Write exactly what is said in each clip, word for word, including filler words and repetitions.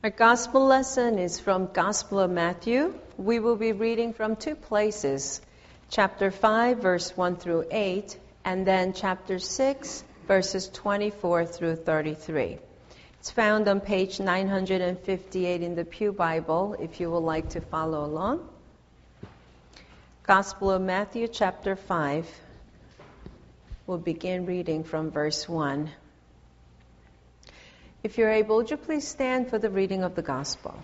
Our gospel lesson is from Gospel of Matthew. We will be reading from two places, chapter five, verse one through eight, and then chapter six, verses twenty-four through thirty-three. It's found on page nine hundred fifty-eight in the Pew Bible, if you would like to follow along. Gospel of Matthew, chapter five. We'll begin reading from verse one. If you're able, would you please stand for the reading of the gospel?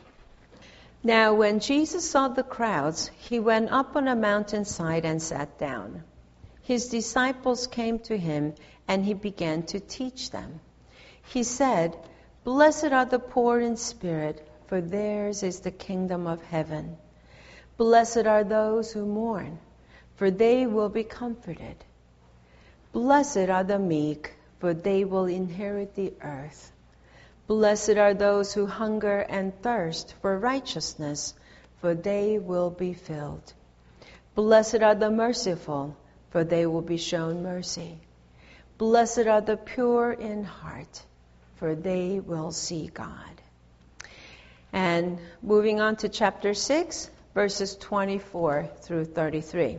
Now, when Jesus saw the crowds, he went up on a mountainside and sat down. His disciples came to him, and he began to teach them. He said, "Blessed are the poor in spirit, for theirs is the kingdom of heaven. Blessed are those who mourn, for they will be comforted. Blessed are the meek, for they will inherit the earth. Blessed are those who hunger and thirst for righteousness, for they will be filled. Blessed are the merciful, for they will be shown mercy. Blessed are the pure in heart, for they will see God." And moving on to chapter six, verses twenty-four through thirty-three.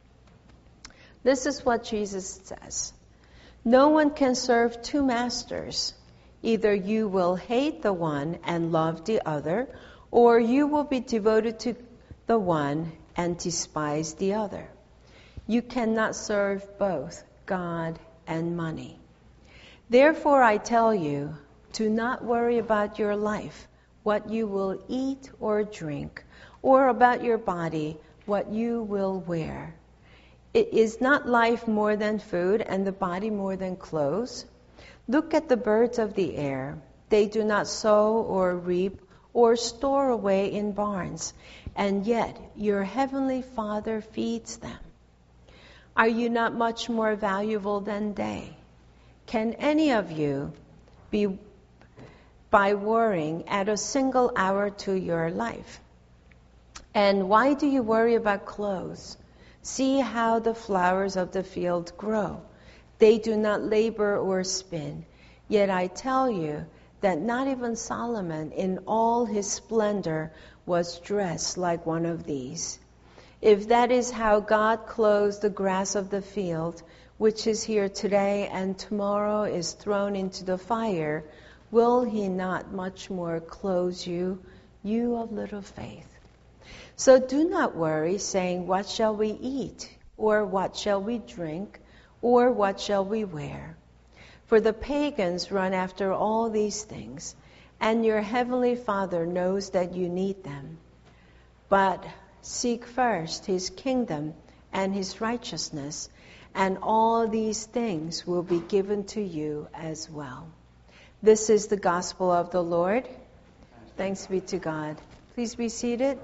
This is what Jesus says. "No one can serve two masters. Either you will hate the one and love the other, or you will be devoted to the one and despise the other. You cannot serve both God and money. Therefore I tell you, do not worry about your life, what you will eat or drink, or about your body, what you will wear. It is not life more than food, and the body more than clothes? Look at the birds of the air. They do not sow or reap or store away in barns, and yet your heavenly Father feeds them. Are you not much more valuable than they? Can any of you be, by worrying, add a single hour to your life? And why do you worry about clothes? See how the flowers of the field grow. They do not labor or spin. Yet I tell you that not even Solomon in all his splendor was dressed like one of these. If that is how God clothes the grass of the field, which is here today and tomorrow is thrown into the fire, will he not much more clothe you, you of little faith? So do not worry, saying, what shall we eat? Or what shall we drink? Or what shall we wear? For the pagans run after all these things, and your heavenly Father knows that you need them. But seek first his kingdom and his righteousness, and all these things will be given to you as well." This is the gospel of the Lord. Thanks be to God. Please be seated.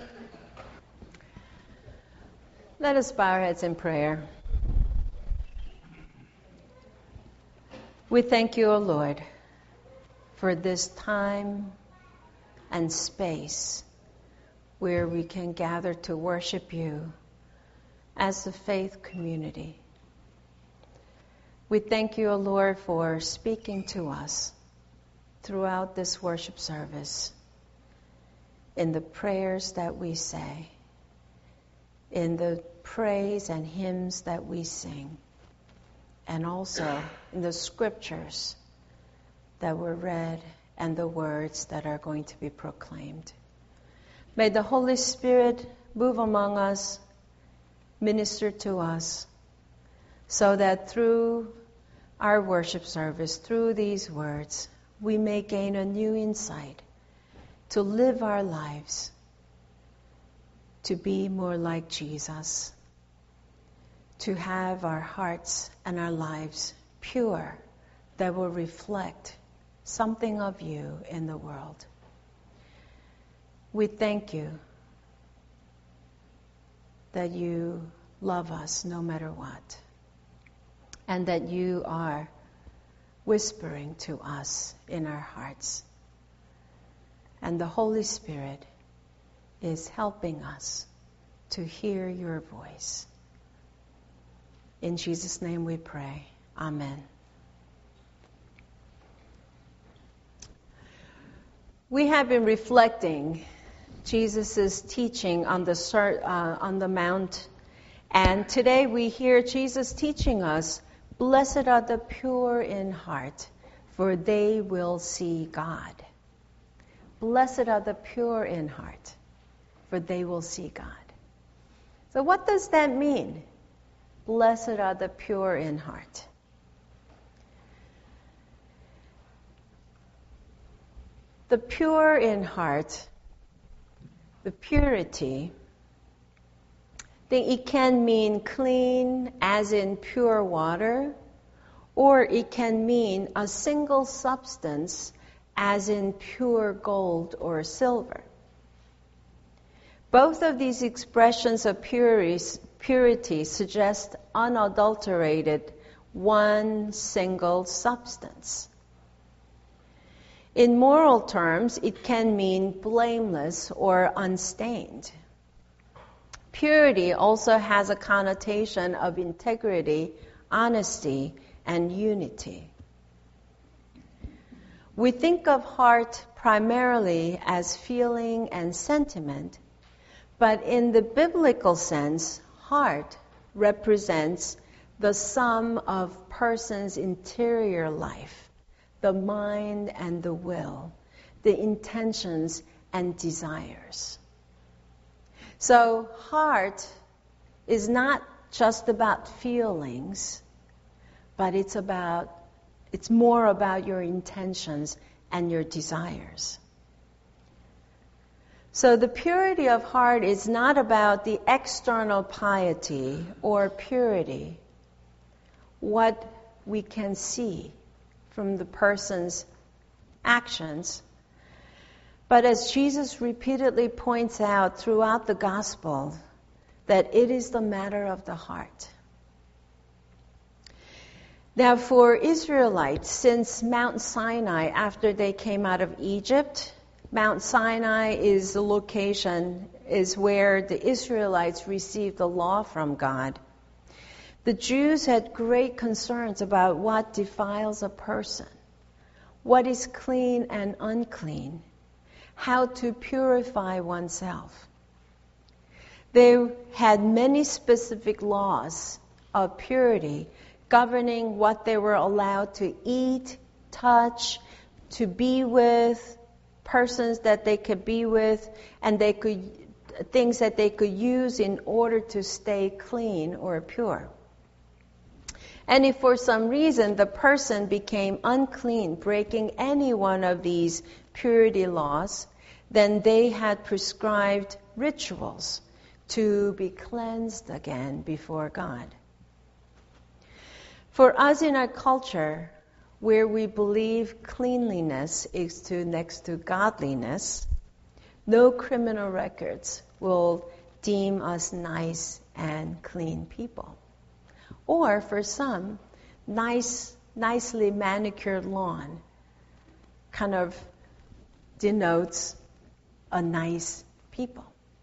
Let us bow our heads in prayer. We thank you, O Lord, for this time and space where we can gather to worship you as a faith community. We thank you, O Lord, for speaking to us throughout this worship service, in the prayers that we say, in the praise and hymns that we sing, and also in the scriptures that were read and the words that are going to be proclaimed. May the Holy Spirit move among us, minister to us, so that through our worship service, through these words, we may gain a new insight to live our lives, to be more like Jesus, to have our hearts and our lives pure, that will reflect something of you in the world. We thank you that you love us no matter what, and that you are whispering to us in our hearts. And the Holy Spirit is helping us to hear your voice. In Jesus' name we pray. Amen. We have been reflecting Jesus' teaching on the ser- uh, on the mount, and today we hear Jesus teaching us, "Blessed are the pure in heart, for they will see God." Blessed are the pure in heart, for they will see God. So what does that mean? Blessed are the pure in heart. The pure in heart, the purity, it can mean clean as in pure water, or it can mean a single substance as in pure gold or silver. Both of these expressions of purity suggest unadulterated, one single substance. In moral terms, it can mean blameless or unstained. Purity also has a connotation of integrity, honesty, and unity. We think of heart primarily as feeling and sentiment, but in the biblical sense, heart represents the sum of person's interior life, the mind and the will, the intentions and desires. So heart is not just about feelings, but it's about it's more about your intentions and your desires. So the purity of heart is not about the external piety or purity, what we can see from the person's actions. But as Jesus repeatedly points out throughout the gospel, that it is the matter of the heart. Now for Israelites, since Mount Sinai, after they came out of Egypt, Mount Sinai is the location, is where the Israelites received the law from God. The Jews had great concerns about what defiles a person, what is clean and unclean, how to purify oneself. They had many specific laws of purity governing what they were allowed to eat, touch, to be with, persons that they could be with, and they could things that they could use in order to stay clean or pure. And if for some reason the person became unclean, breaking any one of these purity laws, then they had prescribed rituals to be cleansed again before God. For us in our culture, where we believe cleanliness is to next to godliness, no criminal records will deem us nice and clean people. Or for some, nice, nicely manicured lawn kind of denotes a nice people.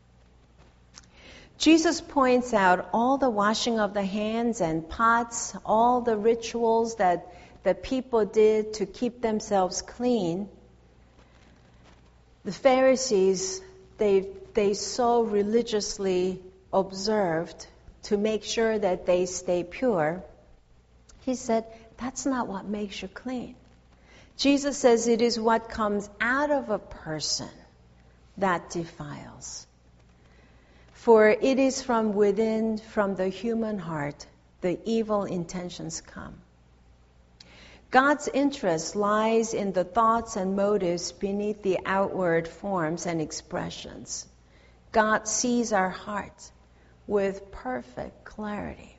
Jesus points out all the washing of the hands and pots, all the rituals that the people did to keep themselves clean. The Pharisees, they, they so religiously observed to make sure that they stay pure. He said, that's not what makes you clean. Jesus says it is what comes out of a person that defiles. For it is from within, from the human heart, the evil intentions come. God's interest lies in the thoughts and motives beneath the outward forms and expressions. God sees our hearts with perfect clarity.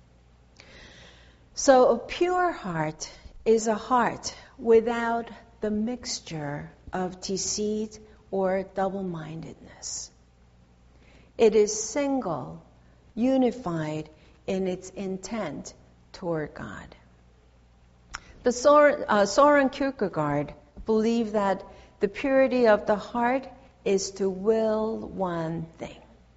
So a pure heart is a heart without the mixture of deceit or double-mindedness. It is single, unified in its intent toward God. The Sor- uh, Soren Kierkegaard believed that the purity of the heart is to will one thing,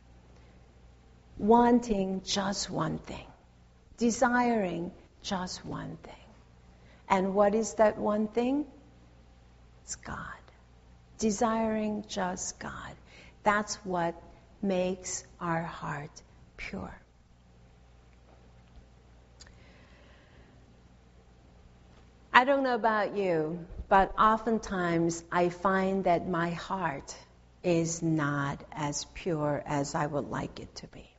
wanting just one thing, desiring just one thing. And what is that one thing? It's God. desiring just God. That's what makes our heart pure. I don't know about you, but oftentimes I find that my heart is not as pure as I would like it to be.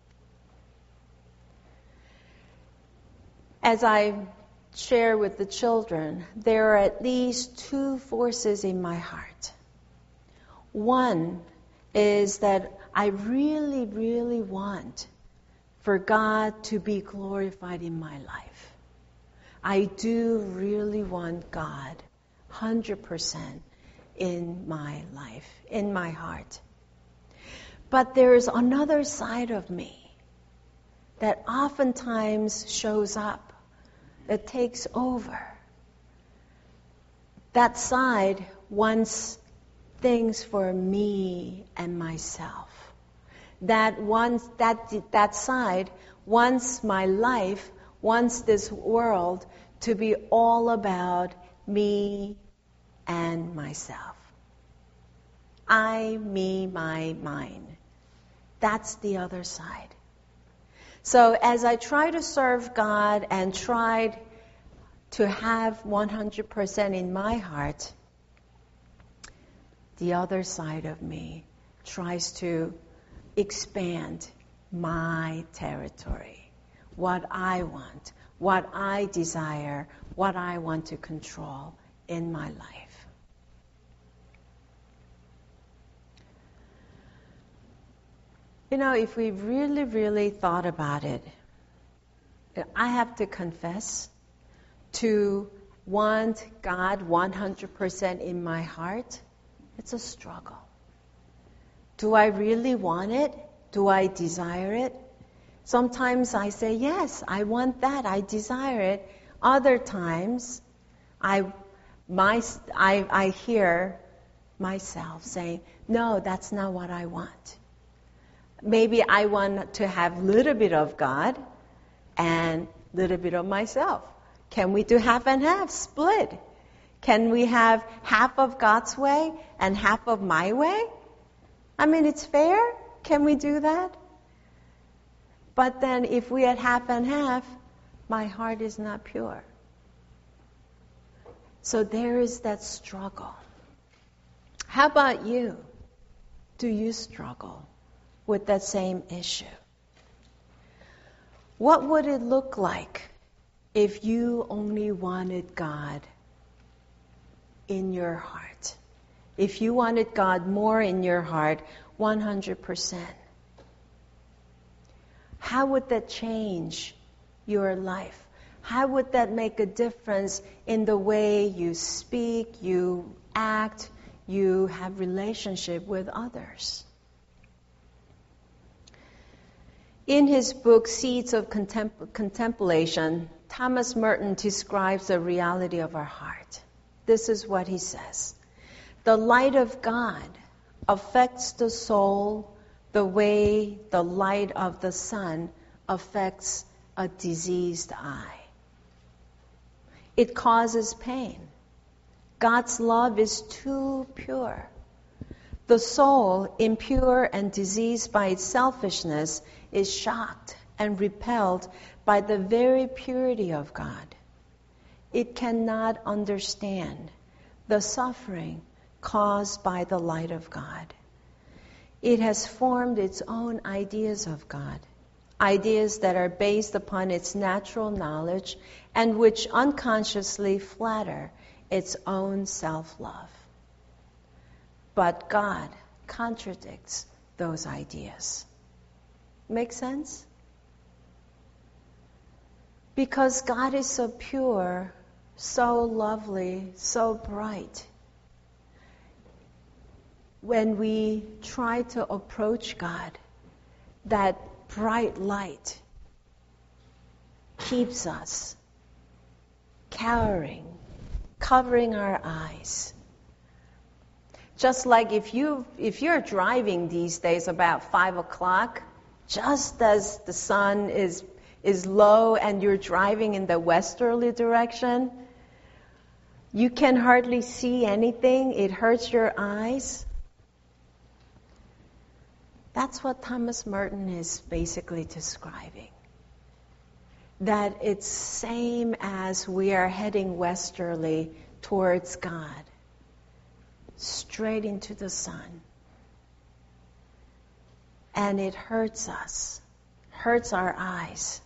As I share with the children, there are at least two forces in my heart. One is that I really, really want for God to be glorified in my life. I do really want God one hundred percent in my life, in my heart. But there's another side of me that oftentimes shows up, that takes over. That side wants things for me and myself. That wants, that, that side wants my life, wants this world to be all about me and myself. I, me, my, mine. That's the other side. So as I try to serve God and tried to have one hundred percent in my heart, the other side of me tries to expand my territory, what I want, what I desire, what I want to control in my life. You know, if we really, really thought about it, I have to confess, to want God one hundred percent in my heart, it's a struggle. Do I really want it? Do I desire it? Sometimes I say, yes, I want that, I desire it. Other times, I, my, I, I hear myself saying, no, that's not what I want. Maybe I want to have a little bit of God and a little bit of myself. Can we do half and half, split? Can we have half of God's way and half of my way? I mean, it's fair. Can we do that? But then if we had half and half, my heart is not pure. So there is that struggle. How about you? Do you struggle with that same issue? What would it look like if you only wanted God in your heart? If you wanted God more in your heart, one hundred percent. How would that change your life? How would that make a difference in the way you speak, you act, you have relationship with others? In his book, Seeds of Contem- Contemplation, Thomas Merton describes the reality of our heart. This is what he says. The light of God affects the soul the way the light of the sun affects a diseased eye. It causes pain. God's love is too pure. The soul, impure and diseased by its selfishness, is shocked and repelled by the very purity of God. It cannot understand the suffering caused by the light of God. It has formed its own ideas of God, ideas that are based upon its natural knowledge and which unconsciously flatter its own self-love. But God contradicts those ideas. Make sense? Because God is so pure, so lovely, so bright. When we try to approach God, that bright light keeps us cowering, covering our eyes. Just like if you if you're driving these days about five o'clock, just as the sun is is low and you're driving in the westerly direction, You can hardly see anything. It hurts your eyes. That's what Thomas Merton is basically describing. That it's same as we are heading westerly towards God, straight into the sun. And it hurts us, hurts our eyes.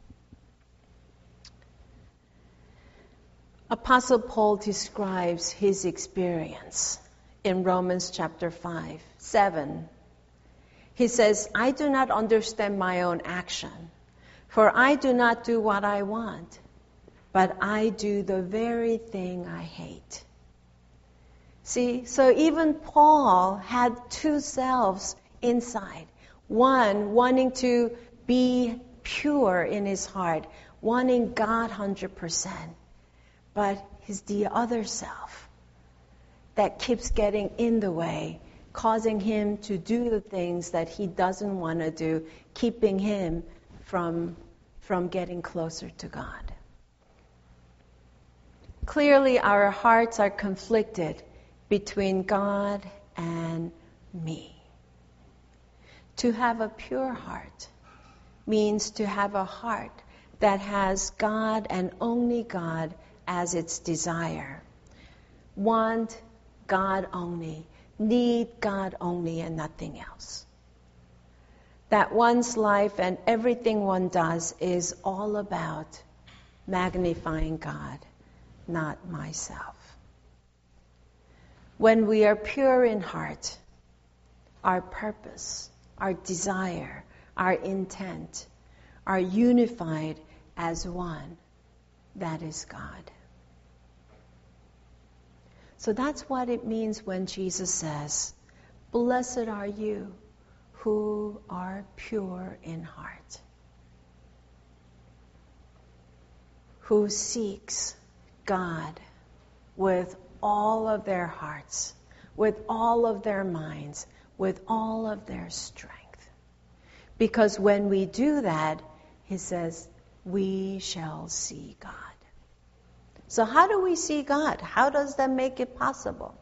Apostle Paul describes his experience in Romans chapter five, seven. He says, I do not understand my own action, for I do not do what I want, but I do the very thing I hate. See, so even Paul had two selves inside. One, wanting to be pure in his heart, wanting God one hundred percent. But it's the other self that keeps getting in the way, causing him to do the things that he doesn't want to do, keeping him from, from getting closer to God. Clearly, our hearts are conflicted between God and me. To have a pure heart means to have a heart that has God and only God as its desire. Want God only, need God only and nothing else. That one's life and everything one does is all about magnifying God, not myself. When we are pure in heart, our purpose, our desire, our intent are unified as one. That is God. So that's what it means when Jesus says, blessed are you who are pure in heart, who seeks God with all of their hearts, with all of their minds, with all of their strength. Because when we do that, he says, we shall see God. So how do we see God? How does that make it possible?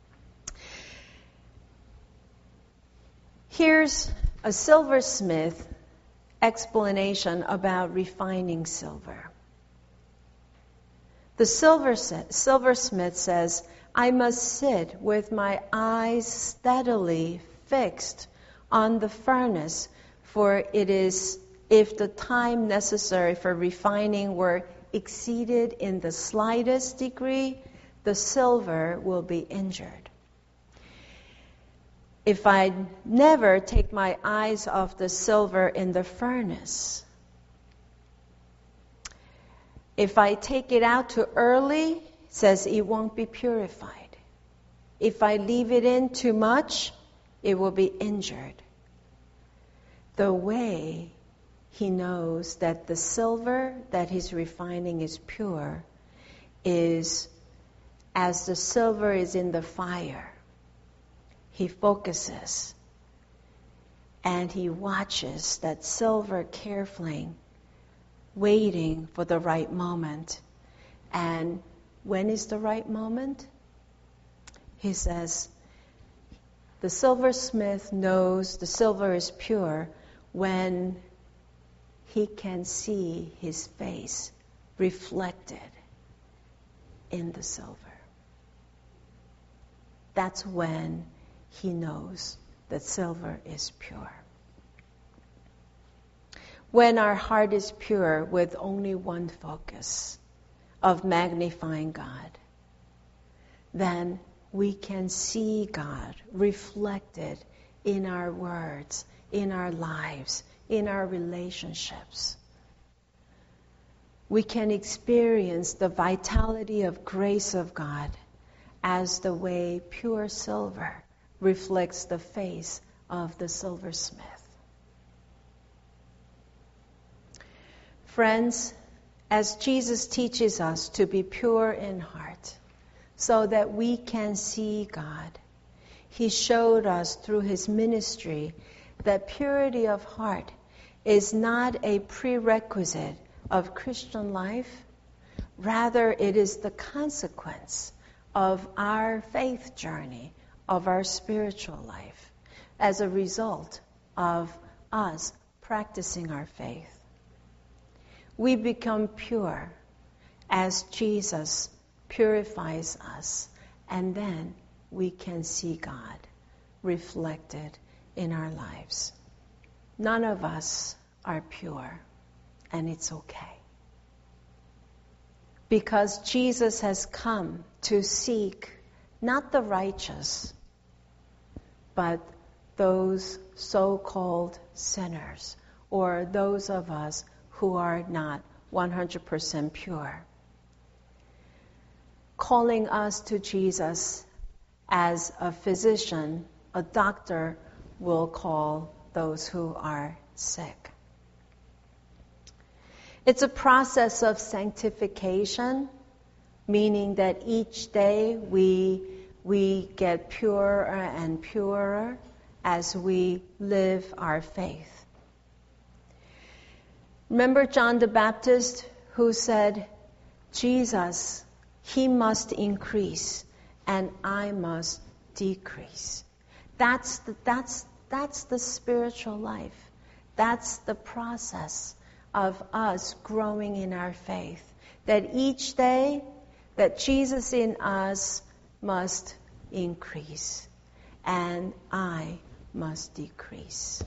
Here's a silversmith explanation about refining silver. The silver, silversmith says, I must sit with my eyes steadily fixed on the furnace, for it is, if the time necessary for refining were exceeded in the slightest degree, the silver will be injured. If I never take my eyes off the silver in the furnace, if I take it out too early, it says it won't be purified. If I leave it in too much, it will be injured. The way he knows that the silver that he's refining is pure is as the silver is in the fire. He focuses and he watches that silver carefully, waiting for the right moment. And when is the right moment? He says, the silversmith knows the silver is pure when he can see his face reflected in the silver. That's when he knows that silver is pure. When our heart is pure with only one focus of magnifying God, then we can see God reflected in our words, in our lives, in our relationships. We can experience the vitality of grace of God as the way pure silver reflects the face of the silversmith. Friends, as Jesus teaches us to be pure in heart so that we can see God, he showed us through his ministry that purity of heart is not a prerequisite of Christian life. Rather, it is the consequence of our faith journey, of our spiritual life, as a result of us practicing our faith. We become pure as Jesus purifies us, and then we can see God reflected in our lives. None of us are pure, and it's okay. Because Jesus has come to seek not the righteous, but those so-called sinners, or those of us who are not one hundred percent pure. Calling us to Jesus as a physician, a doctor will call those who are sick. It's a process of sanctification, meaning that each day we, we get purer and purer as we live our faith. Remember John the Baptist who said, Jesus, he must increase and I must decrease. That's the, that's, that's the spiritual life. That's the process of us growing in our faith. That each day, that Jesus in us must increase and I must decrease.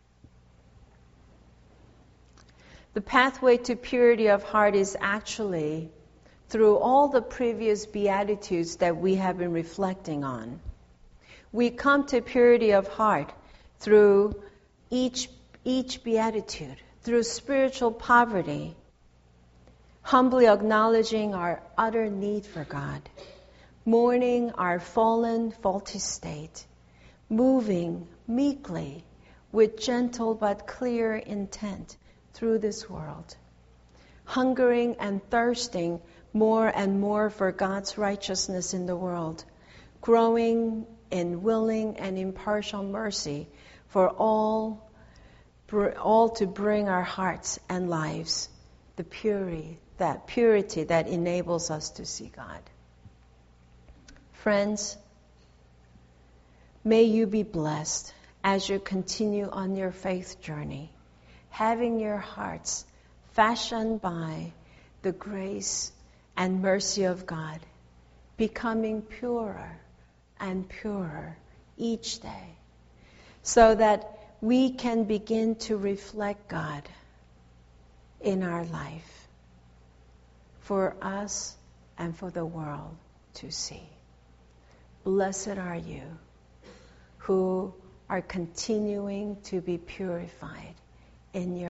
The pathway to purity of heart is actually through all the previous Beatitudes that we have been reflecting on. We come to purity of heart through each, each Beatitude, through spiritual poverty, humbly acknowledging our utter need for God, mourning our fallen, faulty state, moving meekly with gentle but clear intent through this world, hungering and thirsting more and more for God's righteousness in the world, growing in willing and impartial mercy for all all to bring our hearts and lives the purity, that purity that enables us to see God. Friends, may you be blessed as you continue on your faith journey, having your hearts fashioned by the grace and mercy of God, becoming purer and purer each day, so that we can begin to reflect God in our life for us and for the world to see. Blessed are you who are continuing to be purified in your